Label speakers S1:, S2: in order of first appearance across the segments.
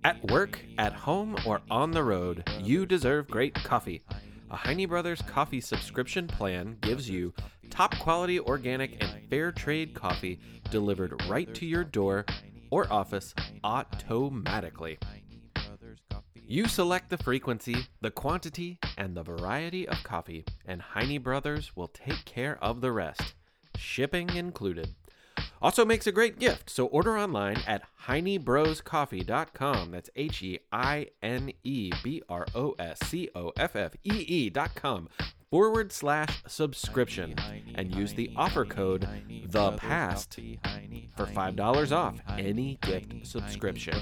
S1: At work, at home, or on the road, you deserve great coffee. A Heine Brothers coffee subscription plan gives you top quality organic and fair trade coffee delivered right to your door or office automatically. You select the frequency, the quantity, and the variety of coffee, and Heine Brothers will take care of the rest, shipping included. Also makes a great gift, so order online at HeineBrosCoffee.com. That's HeineBroscoffee.com/subscription and use the offer code THEPAST for $5 off any gift subscription.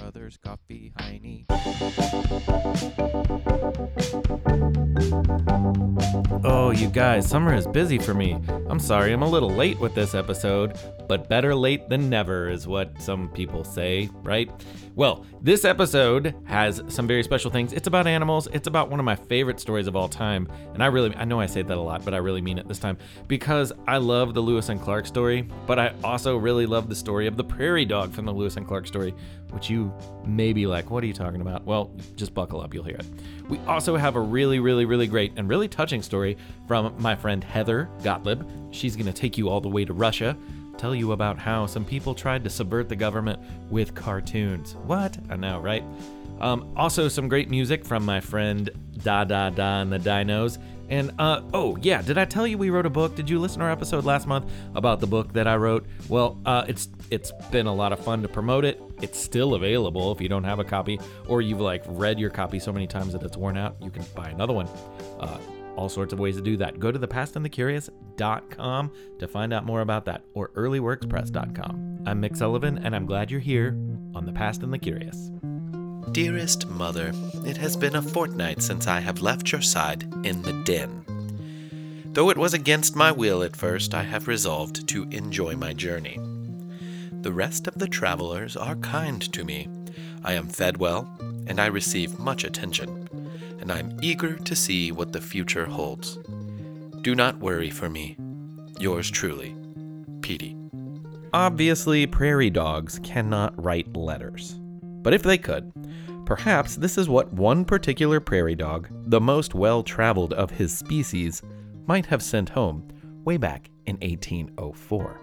S1: Oh, you guys, summer is busy for me. I'm sorry, I'm a little late with this episode, but better late than never is what some people say, right? Well, this episode has some very special things. It's about animals. It's about one of my favorite stories of all time. And I know I say that a lot, but I really mean it this time because I love the Lewis and Clark story, but I also really love the story of the prairie dog from the Lewis and Clark story, which you may be like, what are you talking about? Well, just buckle up, you'll hear it. We also have a really, really, really great and really touching story from my friend Heather Gottlieb. She's going to take you all the way to Russia, tell you about how some people tried to subvert the government with cartoons. What? I know, right? Also some great music from my friend Da Da Da and the Dinos. And, did I tell you we wrote a book? Did you listen to our episode last month about the book that I wrote? Well, it's been a lot of fun to promote it. It's still available if you don't have a copy, or you've read your copy so many times that it's worn out, you can buy another one. All sorts of ways to do that. Go to thepastandthecurious.com to find out more about that, or earlyworkspress.com. I'm Mick Sullivan, and I'm glad you're here on The Past and the Curious.
S2: Dearest Mother, it has been a fortnight since I have left your side in the den. Though it was against my will at first, I have resolved to enjoy my journey. The rest of the travelers are kind to me. I am fed well, and I receive much attention, and I am eager to see what the future holds. Do not worry for me. Yours truly, Petey.
S1: Obviously, prairie dogs cannot write letters. But if they could, perhaps this is what one particular prairie dog, the most well-traveled of his species, might have sent home way back in 1804.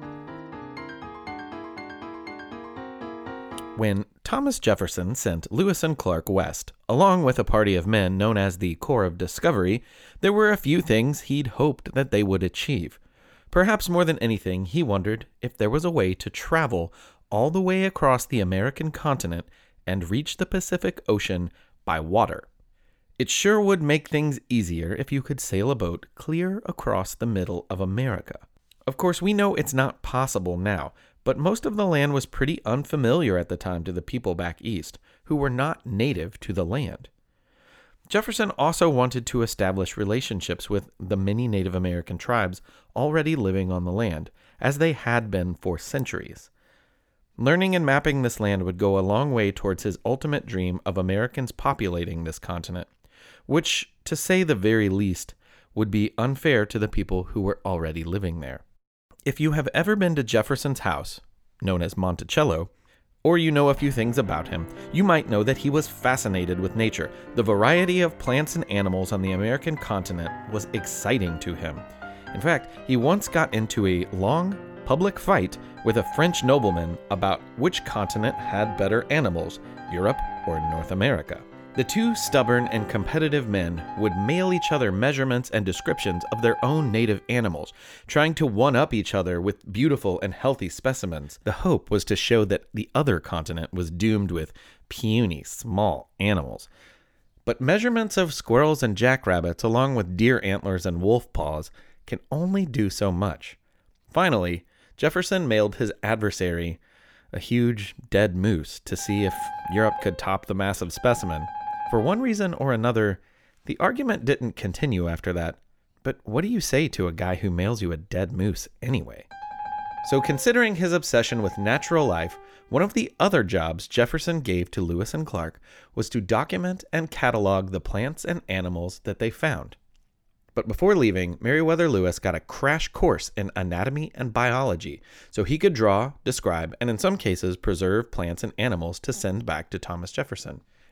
S1: When Thomas Jefferson sent Lewis and Clark west, along with a party of men known as the Corps of Discovery, there were a few things he'd hoped that they would achieve. Perhaps more than anything, he wondered if there was a way to travel all the way across the American continent and reach the Pacific Ocean by water. It sure would make things easier if you could sail a boat clear across the middle of America. Of course, we know it's not possible now, but most of the land was pretty unfamiliar at the time to the people back east, who were not native to the land. Jefferson also wanted to establish relationships with the many Native American tribes already living on the land, as they had been for centuries. Learning and mapping this land would go a long way towards his ultimate dream of Americans populating this continent, which, to say the very least, would be unfair to the people who were already living there. If you have ever been to Jefferson's house, known as Monticello, or you know a few things about him, you might know that he was fascinated with nature. The variety of plants and animals on the American continent was exciting to him. In fact, he once got into a long, public fight with a French nobleman about which continent had better animals, Europe or North America. The two stubborn and competitive men would mail each other measurements and descriptions of their own native animals, trying to one-up each other with beautiful and healthy specimens. The hope was to show that the other continent was doomed with puny, small animals. But measurements of squirrels and jackrabbits, along with deer antlers and wolf paws, can only do so much. Finally, Jefferson mailed his adversary a huge dead moose to see if Europe could top the massive specimen. For one reason or another, the argument didn't continue after that. But what do you say to a guy who mails you a dead moose anyway? So considering his obsession with natural life, one of the other jobs Jefferson gave to Lewis and Clark was to document and catalog the plants and animals that they found. But before leaving, Meriwether Lewis got a crash course in anatomy and biology, so he could draw, describe, and in some cases preserve plants and animals to send back to Thomas Jefferson.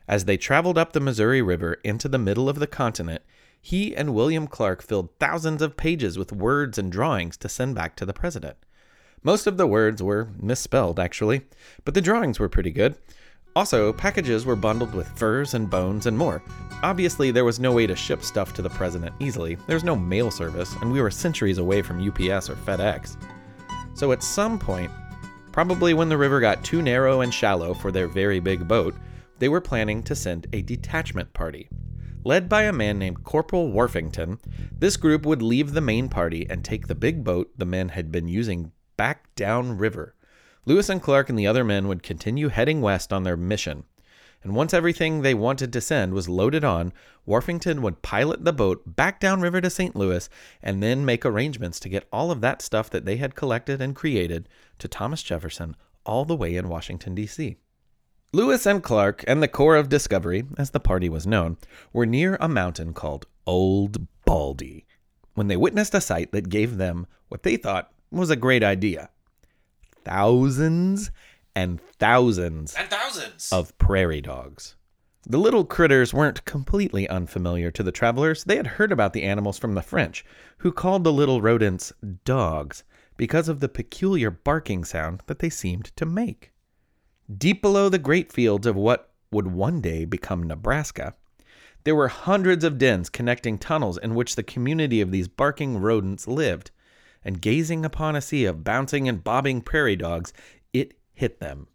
S1: As they traveled up the Missouri River into the middle of the continent, he and William Clark filled thousands of pages with words and drawings to send back to the president. Most of the words were misspelled, actually, but the drawings were pretty good. Also, packages were bundled with furs and bones and more. Obviously, there was no way to ship stuff to the president easily. There was no mail service, and we were centuries away from UPS or FedEx. So at some point, probably when the river got too narrow and shallow for their very big boat, they were planning to send a detachment party. Led by a man named Corporal Worthington, this group would leave the main party and take the big boat the men had been using back down river. Lewis and Clark and the other men would continue heading west on their mission. And once everything they wanted to send was loaded on, Worthington would pilot the boat back downriver to St. Louis and then make arrangements to get all of that stuff that they had collected and created to Thomas Jefferson all the way in Washington, D.C. Lewis and Clark and the Corps of Discovery, as the party was known, were near a mountain called Old Baldy when they witnessed a sight that gave them what they thought was a great idea. Thousands and thousands of prairie dogs. The little critters weren't completely unfamiliar to the travelers. They had heard about the animals from the French, who called the little rodents dogs because of the peculiar barking sound that they seemed to make. Deep below the great fields of what would one day become Nebraska, there were hundreds of dens connecting tunnels in which the community of these barking rodents lived, and gazing upon a sea of bouncing and bobbing prairie dogs, it hit them.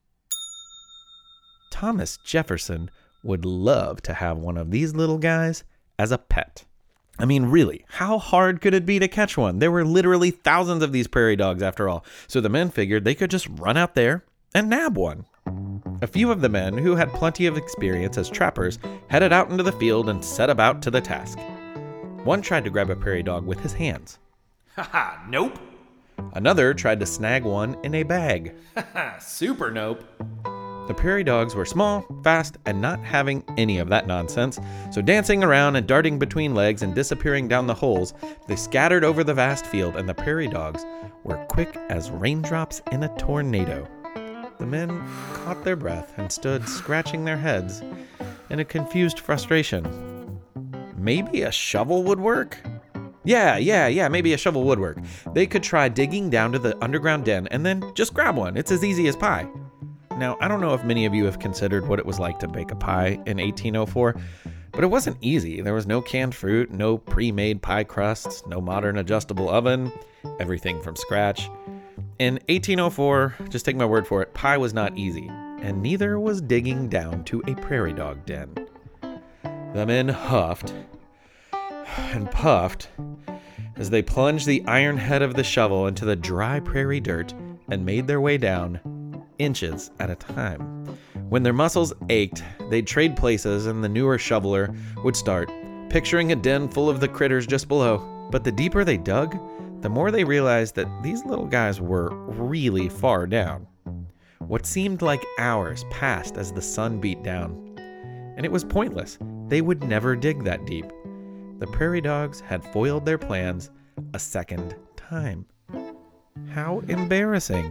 S1: Thomas Jefferson would love to have one of these little guys as a pet. I mean, really, how hard could it be to catch one? There were literally thousands of these prairie dogs after all, so the men figured they could just run out there and nab one. A few of the men, who had plenty of experience as trappers, headed out into the field and set about to the task. One tried to grab a prairie dog with his hands.
S3: Haha, nope.
S1: Another tried to snag one in a bag.
S3: Haha, super nope.
S1: The prairie dogs were small, fast, and not having any of that nonsense, so dancing around and darting between legs and disappearing down the holes, they scattered over the vast field, and the prairie dogs were quick as raindrops in a tornado. The men caught their breath and stood scratching their heads in a confused frustration. Maybe a shovel would work? Yeah, maybe a shovel would work. They could try digging down to the underground den and then just grab one. It's as easy as pie. Now, I don't know if many of you have considered what it was like to bake a pie in 1804, but it wasn't easy. There was no canned fruit, no pre-made pie crusts, no modern adjustable oven, everything from scratch. In 1804, just take my word for it, pie was not easy, and neither was digging down to a prairie dog den. The men huffed and puffed as they plunged the iron head of the shovel into the dry prairie dirt and made their way down, inches at a time. When their muscles ached, they'd trade places and the newer shoveler would start, picturing a den full of the critters just below. But the deeper they dug, the more they realized that these little guys were really far down. What seemed like hours passed as the sun beat down, and it was pointless. They would never dig that deep. The prairie dogs had foiled their plans a second time. How embarrassing.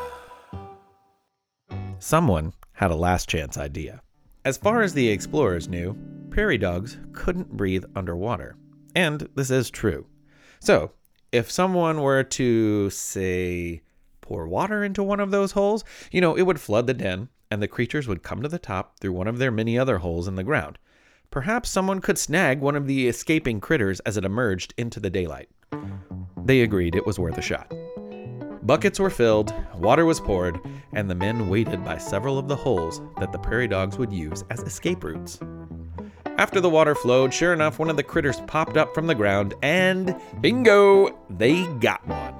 S1: Someone had a last chance idea. As far as the explorers knew, prairie dogs couldn't breathe underwater. And this is true. So, if someone were to, say, pour water into one of those holes, it would flood the den, and the creatures would come to the top through one of their many other holes in the ground. Perhaps someone could snag one of the escaping critters as it emerged into the daylight. They agreed it was worth a shot. Buckets were filled, water was poured, and the men waited by several of the holes that the prairie dogs would use as escape routes. After the water flowed, sure enough, one of the critters popped up from the ground, and bingo, they got one.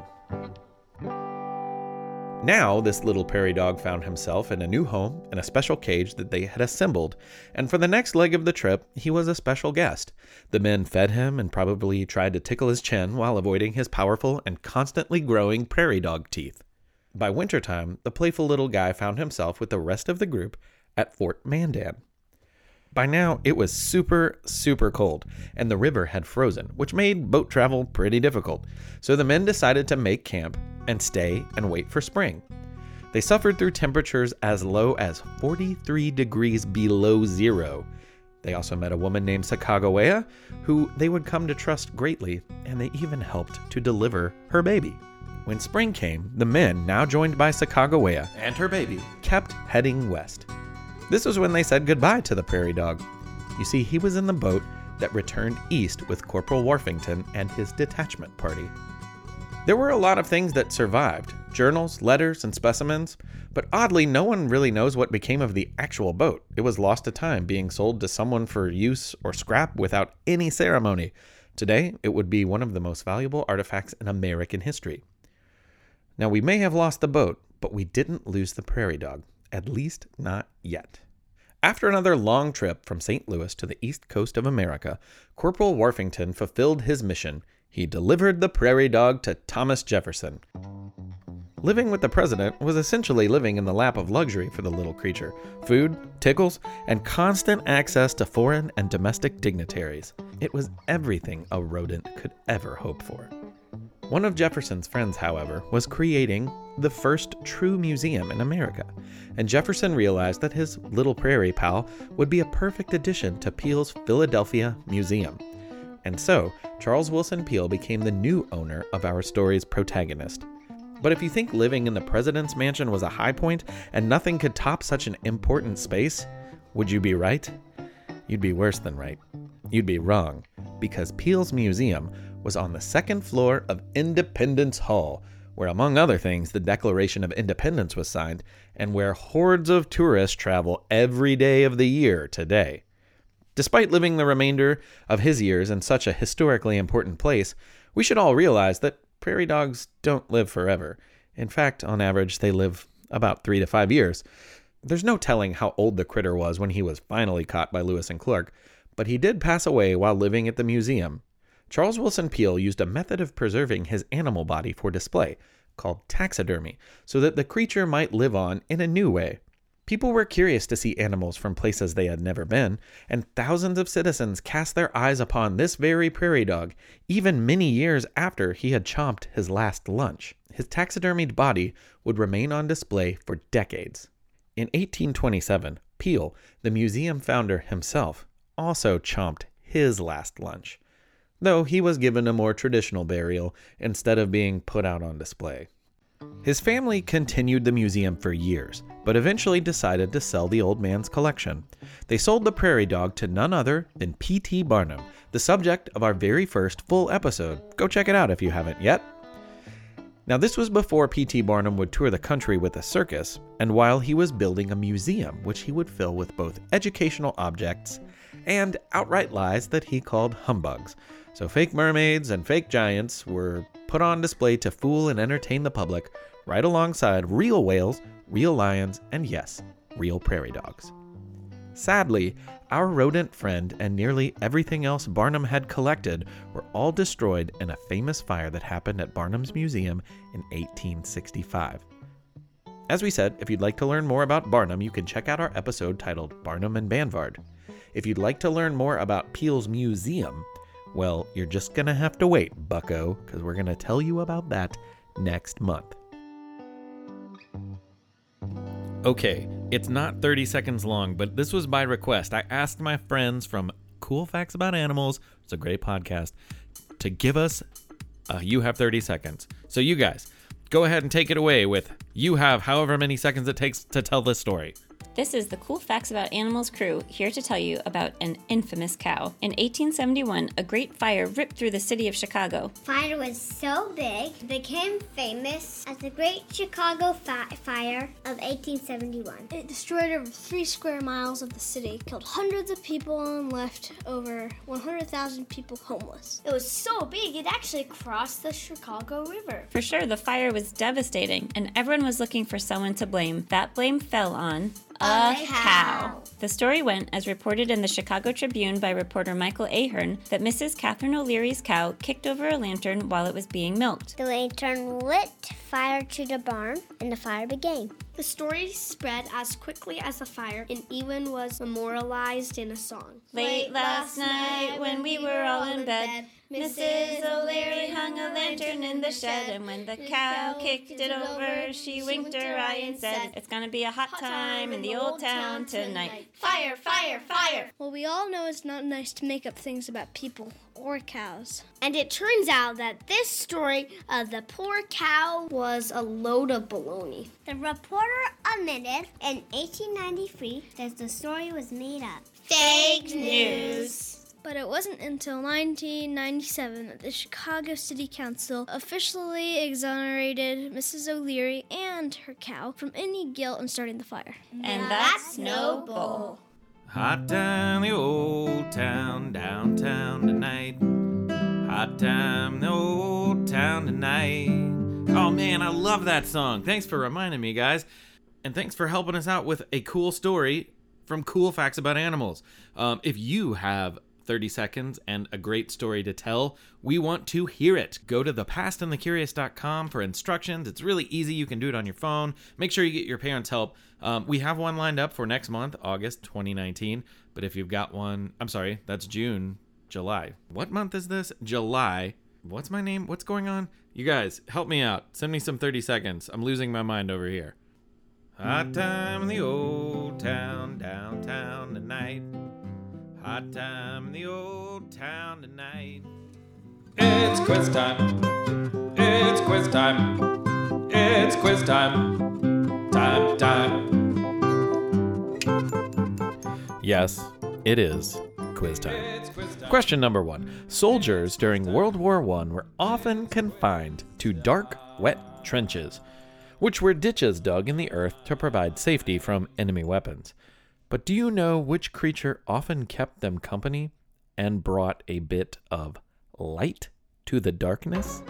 S1: Now, this little prairie dog found himself in a new home in a special cage that they had assembled, and for the next leg of the trip, he was a special guest. The men fed him and probably tried to tickle his chin while avoiding his powerful and constantly growing prairie dog teeth. By wintertime, the playful little guy found himself with the rest of the group at Fort Mandan. By now, it was super, super cold, and the river had frozen, which made boat travel pretty difficult. So the men decided to make camp and stay and wait for spring. They suffered through temperatures as low as 43 degrees below zero. They also met a woman named Sacagawea, who they would come to trust greatly, and they even helped to deliver her baby. When spring came, the men, now joined by Sacagawea
S3: And her baby.
S1: kept heading west. This was when they said goodbye to the prairie dog. You see, he was in the boat that returned east with Corporal Warfington and his detachment party. There were a lot of things that survived, journals, letters, and specimens, but oddly, no one really knows what became of the actual boat. It was lost to time, being sold to someone for use or scrap without any ceremony. Today, it would be one of the most valuable artifacts in American history. Now, we may have lost the boat, but we didn't lose the prairie dog, at least not yet. After another long trip from St. Louis to the east coast of America, Corporal Warfington fulfilled his mission. He delivered the prairie dog to Thomas Jefferson. Living with the president was essentially living in the lap of luxury for the little creature. Food, tickles, and constant access to foreign and domestic dignitaries. It was everything a rodent could ever hope for. One of Jefferson's friends, however, was creating the first true museum in America, and Jefferson realized that his little prairie pal would be a perfect addition to Peale's Philadelphia Museum. And so, Charles Willson Peale became the new owner of our story's protagonist. But if you think living in the president's mansion was a high point and nothing could top such an important space, would you be right? You'd be worse than right. You'd be wrong, because Peale's museum was on the second floor of Independence Hall, where, among other things, the Declaration of Independence was signed, and where hordes of tourists travel every day of the year today. Despite living the remainder of his years in such a historically important place, we should all realize that prairie dogs don't live forever. In fact, on average, they live about 3 to 5 years. There's no telling how old the critter was when he was finally caught by Lewis and Clark, but he did pass away while living at the museum. Charles Willson Peale used a method of preserving his animal body for display, called taxidermy, so that the creature might live on in a new way. People were curious to see animals from places they had never been, and thousands of citizens cast their eyes upon this very prairie dog, even many years after he had chomped his last lunch. His taxidermied body would remain on display for decades. In 1827, Peale, the museum founder himself, also chomped his last lunch, though he was given a more traditional burial instead of being put out on display. His family continued the museum for years, but eventually decided to sell the old man's collection. They sold the prairie dog to none other than P.T. Barnum, the subject of our very first full episode. Go check it out if you haven't yet. Now, this was before P.T. Barnum would tour the country with a circus, and while he was building a museum which he would fill with both educational objects and outright lies that he called humbugs. So fake mermaids and fake giants were put on display to fool and entertain the public, right alongside real whales, real lions, and yes, real prairie dogs. Sadly, our rodent friend and nearly everything else Barnum had collected were all destroyed in a famous fire that happened at Barnum's Museum in 1865. As we said, if you'd like to learn more about Barnum, you can check out our episode titled Barnum and Banvard. If you'd like to learn more about Peale's museum, well, you're just gonna have to wait, bucko, because we're gonna tell you about that next month. Okay, it's not 30 seconds long, but this was by request. I asked my friends from Cool Facts About Animals, it's a great podcast, to give us You Have 30 Seconds. So you guys, go ahead and take it away with you have however many seconds it takes to tell this story.
S4: This is the Cool Facts About Animals crew, here to tell you about an infamous cow. In 1871, a great fire ripped through the city of Chicago.
S5: Fire was so big, it became famous as the Great Chicago Fire of 1871.
S6: It destroyed over 3 square miles of the city, killed hundreds of people, and left over 100,000 people homeless.
S5: It was so big, it actually crossed the Chicago River.
S4: For sure, the fire was devastating, and everyone was looking for someone to blame. That blame fell on a cow. The story went, as reported in the Chicago Tribune by reporter Michael Ahern, that Mrs. Catherine O'Leary's cow kicked over a lantern while it was being milked.
S5: The lantern lit fire to the barn, and the fire began.
S6: The story spread as quickly as the fire and even was memorialized in a song.
S4: Late last night when we were all in bed, Mrs. O'Leary hung a lantern in the shed, and when the cow kicked it over, she winked her eye and said, "It's gonna be a hot time in the old town tonight. Fire, fire, fire!"
S6: Well, we all know it's not nice to make up things about people or cows.
S5: And it turns out that this story of the poor cow
S6: Was a load of baloney.
S5: The reporter admitted in 1893 that the story was made up.
S4: Fake news.
S6: But it wasn't until 1997 that the Chicago City Council officially exonerated Mrs. O'Leary and her cow from any guilt in starting the fire.
S4: And that's no bull.
S3: Hot time in the old town, downtown tonight. Hot time in the old town tonight. Oh man, I love that song. Thanks for reminding me, guys. And thanks for helping us out with a cool story from Cool Facts About Animals. If you have 30 seconds and a great story to tell, we want to hear it. Go to thepastandthecurious.com for instructions. It's really easy. You can do it on your phone. Make sure you get your parents' help. We have one lined up for next month, August 2019. But if you've got one, I'm sorry, that's July. What month is this? July. What's my name? What's going on? You guys, help me out. Send me some 30 seconds. I'm losing my mind over here. Hot time in the old town, downtown tonight. Hot time in the old town tonight. It's quiz time. It's quiz time. It's quiz time. Time.
S1: Yes, it is quiz time. Question number 1. Soldiers during World War I were often confined to dark, wet trenches, which were ditches dug in the earth to provide safety from enemy weapons. But do you know which creature often kept them company and brought a bit of light to the darkness?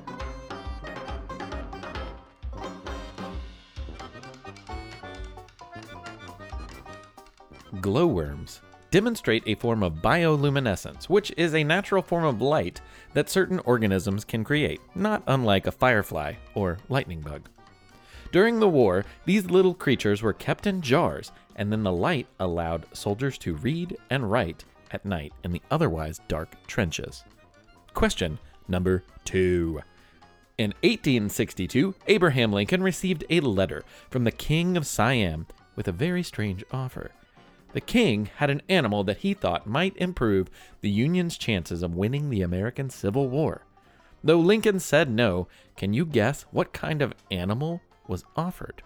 S1: Glowworms demonstrate a form of bioluminescence, which is a natural form of light that certain organisms can create, not unlike a firefly or lightning bug. During the war, these little creatures were kept in jars, and then the light allowed soldiers to read and write at night in the otherwise dark trenches. Question number 2. In 1862, Abraham Lincoln received a letter from the King of Siam with a very strange offer. The king had an animal that he thought might improve the Union's chances of winning the American Civil War. Though Lincoln said no, can you guess what kind of animal was offered?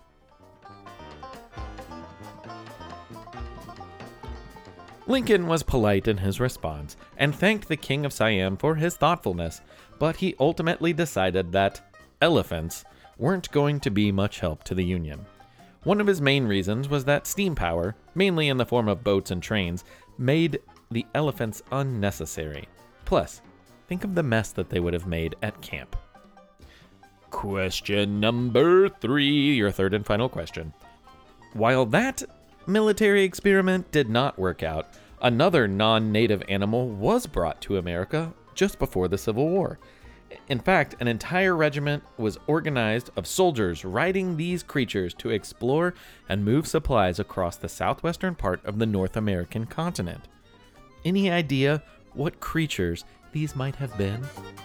S1: Lincoln was polite in his response and thanked the King of Siam for his thoughtfulness, but he ultimately decided that elephants weren't going to be much help to the Union. One of his main reasons was that steam power, mainly in the form of boats and trains, made the elephants unnecessary. Plus, think of the mess that they would have made at camp. Question number 3, your third and final question. While that military experiment did not work out, another non-native animal was brought to America just before the Civil War. In fact, an entire regiment was organized of soldiers riding these creatures to explore and move supplies across the southwestern part of the North American continent. Any idea what creatures these might have been?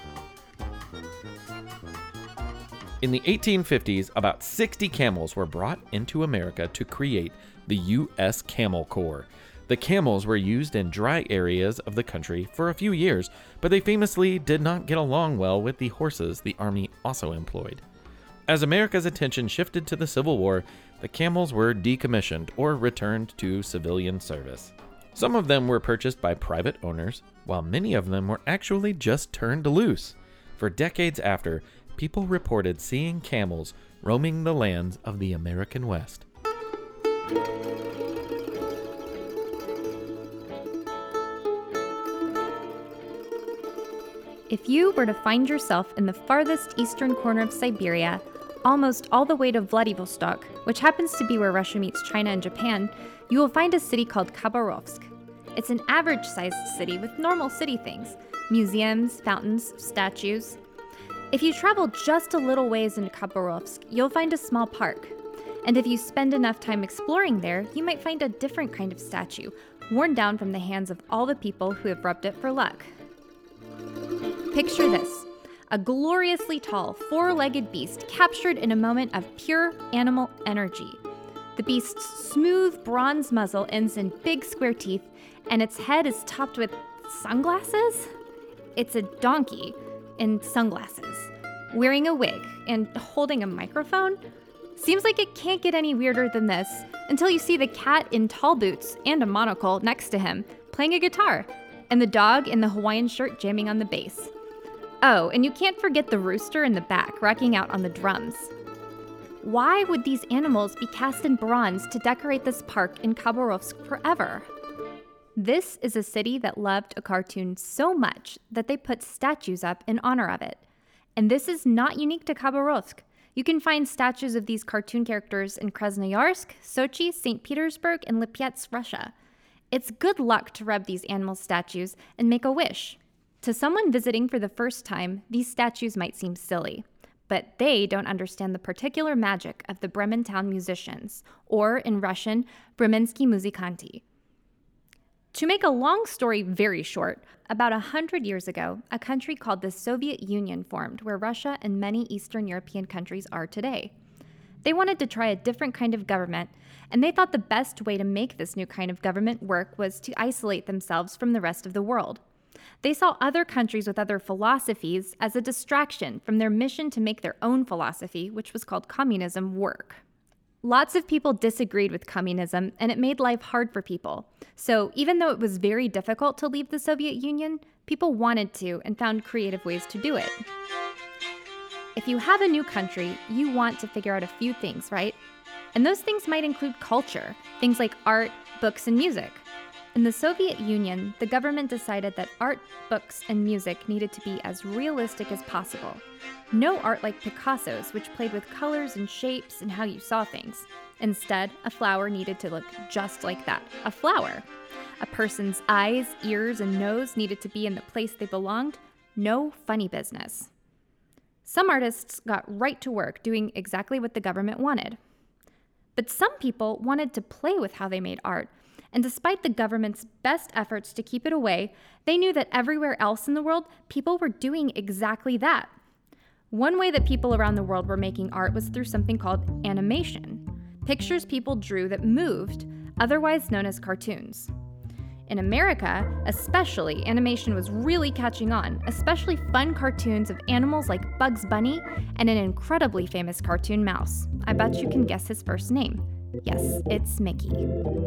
S1: In the 1850s, about 60 camels were brought into America to create the U.S. Camel Corps. The camels were used in dry areas of the country for a few years, but they famously did not get along well with the horses the Army also employed. As America's attention shifted to the Civil War, the camels were decommissioned or returned to civilian service. Some of them were purchased by private owners, while many of them were actually just turned loose. For decades after, people reported seeing camels roaming the lands of the American West.
S7: If you were to find yourself in the farthest eastern corner of Siberia, almost all the way to Vladivostok, which happens to be where Russia meets China and Japan, you will find a city called Khabarovsk. It's an average-sized city with normal city things: museums, fountains, statues. If you travel just a little ways into Khabarovsk, you'll find a small park. And if you spend enough time exploring there, you might find a different kind of statue, worn down from the hands of all the people who have rubbed it for luck. Picture this, a gloriously tall, four-legged beast captured in a moment of pure animal energy. The beast's smooth bronze muzzle ends in big square teeth, and its head is topped with sunglasses? It's a donkey in sunglasses, wearing a wig and holding a microphone. Seems like it can't get any weirder than this until you see the cat in tall boots and a monocle next to him playing a guitar, and the dog in the Hawaiian shirt jamming on the bass. Oh, and you can't forget the rooster in the back rocking out on the drums. Why would these animals be cast in bronze to decorate this park in Khabarovsk forever? This is a city that loved a cartoon so much that they put statues up in honor of it. And this is not unique to Khabarovsk. You can find statues of these cartoon characters in Krasnoyarsk, Sochi, St. Petersburg, and Lipetsk, Russia. It's good luck to rub these animal statues and make a wish. To someone visiting for the first time, these statues might seem silly, but they don't understand the particular magic of the Bremen town musicians, or in Russian, Bremensky muzikanti. To make a long story very short, about 100 years ago, a country called the Soviet Union formed where Russia and many Eastern European countries are today. They wanted to try a different kind of government, and they thought the best way to make this new kind of government work was to isolate themselves from the rest of the world. They saw other countries with other philosophies as a distraction from their mission to make their own philosophy, which was called communism, work. Lots of people disagreed with communism, and it made life hard for people. So even though it was very difficult to leave the Soviet Union, people wanted to and found creative ways to do it. If you have a new country, you want to figure out a few things, right? And those things might include culture, things like art, books, and music. In the Soviet Union, the government decided that art, books, and music needed to be as realistic as possible. No art like Picasso's, which played with colors and shapes and how you saw things. Instead, a flower needed to look just like that, a flower. A person's eyes, ears, and nose needed to be in the place they belonged. No funny business. Some artists got right to work doing exactly what the government wanted. But some people wanted to play with how they made art. And despite the government's best efforts to keep it away, they knew that everywhere else in the world, people were doing exactly that. One way that people around the world were making art was through something called animation, pictures people drew that moved, otherwise known as cartoons. In America, especially, animation was really catching on, especially fun cartoons of animals like Bugs Bunny and an incredibly famous cartoon mouse. I bet you can guess his first name. Yes, it's Mickey.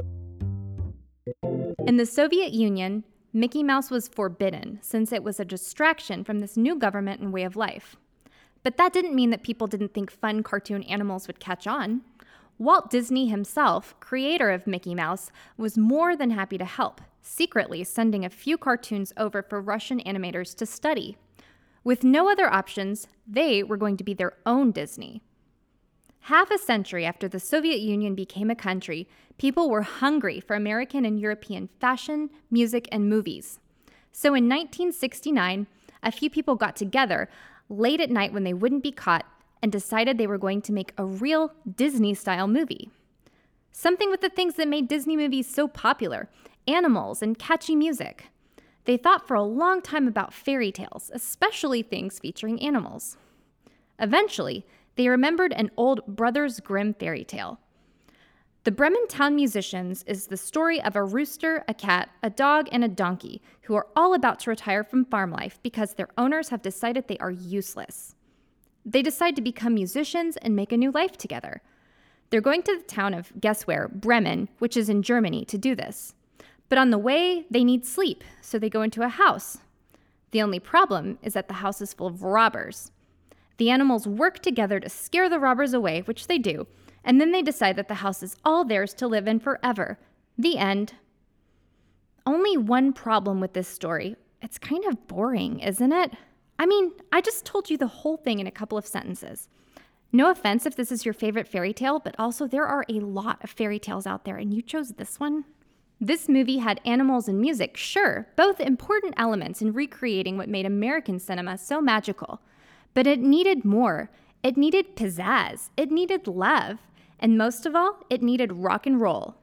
S7: In the Soviet Union, Mickey Mouse was forbidden since it was a distraction from this new government and way of life. But that didn't mean that people didn't think fun cartoon animals would catch on. Walt Disney himself, creator of Mickey Mouse, was more than happy to help, secretly sending a few cartoons over for Russian animators to study. With no other options, they were going to be their own Disney. Half a century after the Soviet Union became a country, people were hungry for American and European fashion, music, and movies. So in 1969, a few people got together late at night when they wouldn't be caught and decided they were going to make a real Disney-style movie. Something with the things that made Disney movies so popular, animals and catchy music. They thought for a long time about fairy tales, especially things featuring animals. Eventually, they remembered an old Brothers Grimm fairy tale. The Bremen Town Musicians is the story of a rooster, a cat, a dog, and a donkey who are all about to retire from farm life because their owners have decided they are useless. They decide to become musicians and make a new life together. They're going to the town of, guess where, Bremen, which is in Germany, to do this. But on the way, they need sleep, so they go into a house. The only problem is that the house is full of robbers. The animals work together to scare the robbers away, which they do, and then they decide that the house is all theirs to live in forever. The end. Only one problem with this story. It's kind of boring, isn't it? I mean, I just told you the whole thing in a couple of sentences. No offense if this is your favorite fairy tale, but also there are a lot of fairy tales out there, and you chose this one. This movie had animals and music, sure, both important elements in recreating what made American cinema so magical. But it needed more. It needed pizzazz. It needed love. And most of all, it needed rock and roll.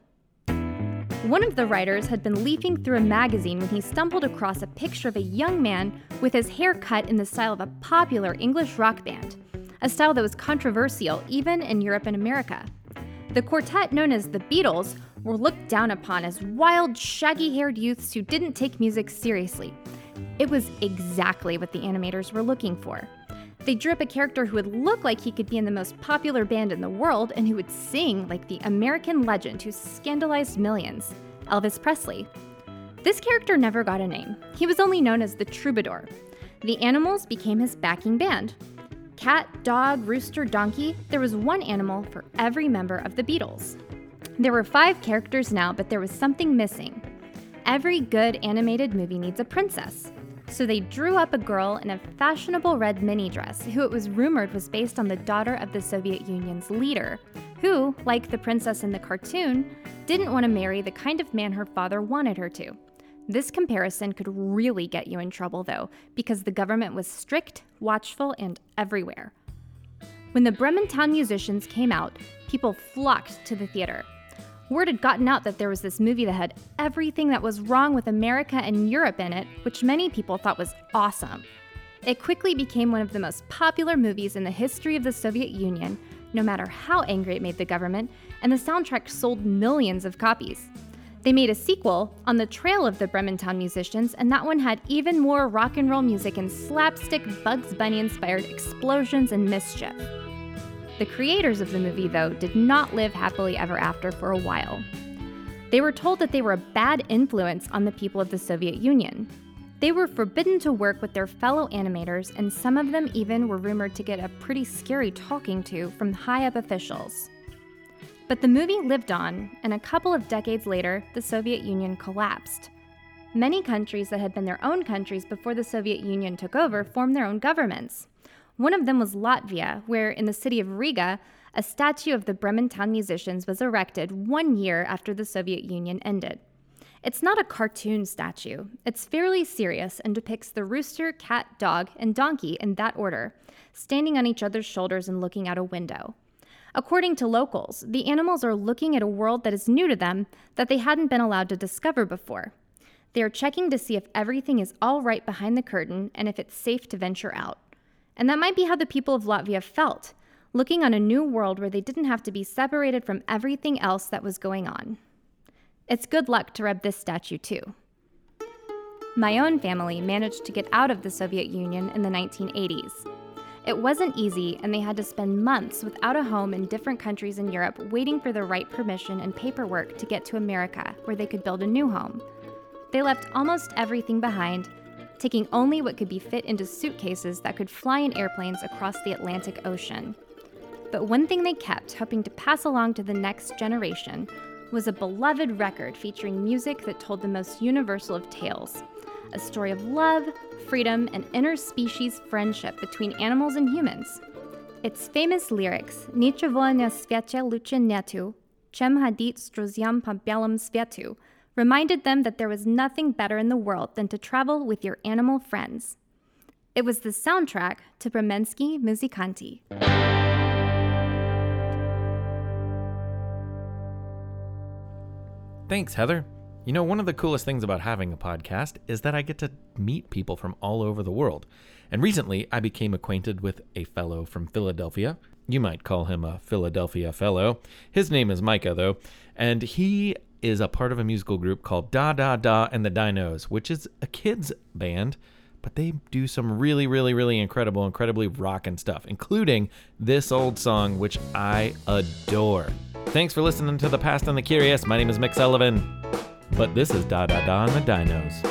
S7: One of the writers had been leafing through a magazine when he stumbled across a picture of a young man with his hair cut in the style of a popular English rock band, a style that was controversial even in Europe and America. The quartet known as the Beatles were looked down upon as wild, shaggy-haired youths who didn't take music seriously. It was exactly what the animators were looking for. They drew up a character who would look like he could be in the most popular band in the world and who would sing like the American legend who scandalized millions, Elvis Presley. This character never got a name. He was only known as the Troubadour. The animals became his backing band. Cat, dog, rooster, donkey, there was one animal for every member of the Beatles. There were 5 characters now, but there was something missing. Every good animated movie needs a princess. So they drew up a girl in a fashionable red mini dress who it was rumored was based on the daughter of the Soviet Union's leader, who, like the princess in the cartoon, didn't want to marry the kind of man her father wanted her to. This comparison could really get you in trouble, though, because the government was strict, watchful, and everywhere. When the Brementown musicians came out, people flocked to the theater. Word had gotten out that there was this movie that had everything that was wrong with America and Europe in it, which many people thought was awesome. It quickly became one of the most popular movies in the history of the Soviet Union, no matter how angry it made the government, and the soundtrack sold millions of copies. They made a sequel, On the Trail of the Brementown Musicians, and that one had even more rock and roll music and slapstick Bugs Bunny-inspired explosions and mischief. The creators of the movie, though, did not live happily ever after for a while. They were told that they were a bad influence on the people of the Soviet Union. They were forbidden to work with their fellow animators, and some of them even were rumored to get a pretty scary talking to from high-up officials. But the movie lived on, and a couple of decades later, the Soviet Union collapsed. Many countries that had been their own countries before the Soviet Union took over formed their own governments. One of them was Latvia, where in the city of Riga, a statue of the Brementown musicians was erected 1 year after the Soviet Union ended. It's not a cartoon statue. It's fairly serious and depicts the rooster, cat, dog, and donkey in that order, standing on each other's shoulders and looking out a window. According to locals, the animals are looking at a world that is new to them that they hadn't been allowed to discover before. They are checking to see if everything is all right behind the curtain and if it's safe to venture out. And that might be how the people of Latvia felt, looking on a new world where they didn't have to be separated from everything else that was going on. It's good luck to rub this statue too. My own family managed to get out of the Soviet Union in the 1980s. It wasn't easy, and they had to spend months without a home in different countries in Europe waiting for the right permission and paperwork to get to America, where they could build a new home. They left almost everything behind, taking only what could be fit into suitcases that could fly in airplanes across the Atlantic Ocean. But one thing they kept, hoping to pass along to the next generation, was a beloved record featuring music that told the most universal of tales, a story of love, freedom, and interspecies friendship between animals and humans. Its famous lyrics, Niczego na świecie lepsze nietu, czym chodzić z druziom po białym światu, reminded them that there was nothing better in the world than to travel with your animal friends. It was the soundtrack to Bremensky Muzykanty.
S1: Thanks, Heather. You know, one of the coolest things about having a podcast is that I get to meet people from all over the world. And recently, I became acquainted with a fellow from Philadelphia. You might call him a Philadelphia fellow. His name is Micah, though, and he is a part of a musical group called Da Da Da and the Dinos, which is a kids band, but they do some really incredibly rockin' stuff, including this old song, which I adore. Thanks for listening to The Past and the Curious. My name is Mick Sullivan, but this is Da Da Da and the Dinos.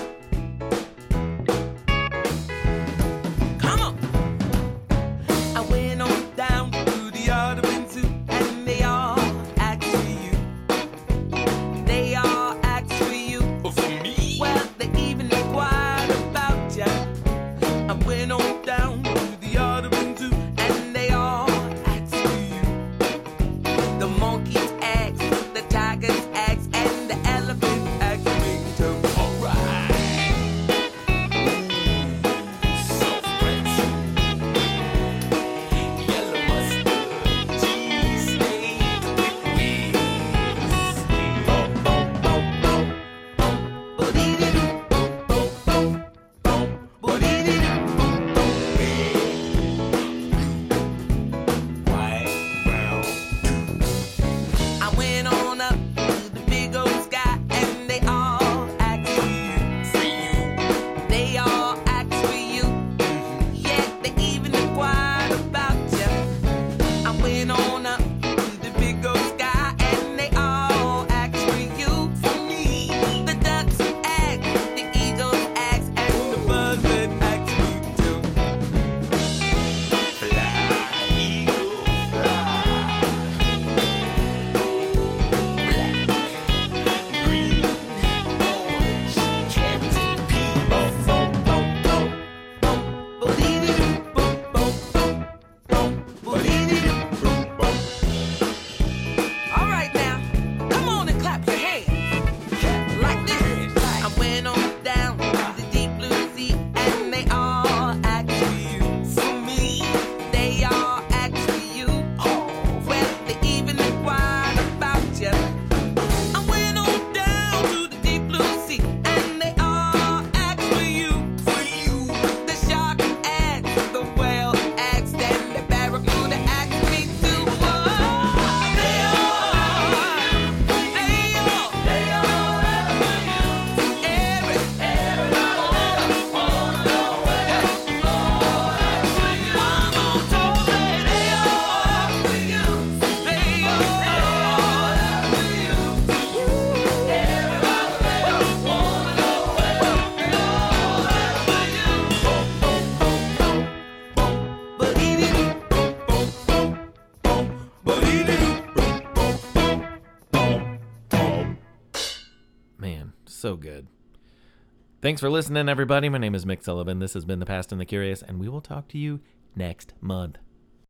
S8: Monkeys ask, the tigers ask, and the elephants ask me too. Alright.
S3: So good. Thanks for listening, everybody. My name is Mick Sullivan. This has been The Past and the Curious, and we will talk to you next month.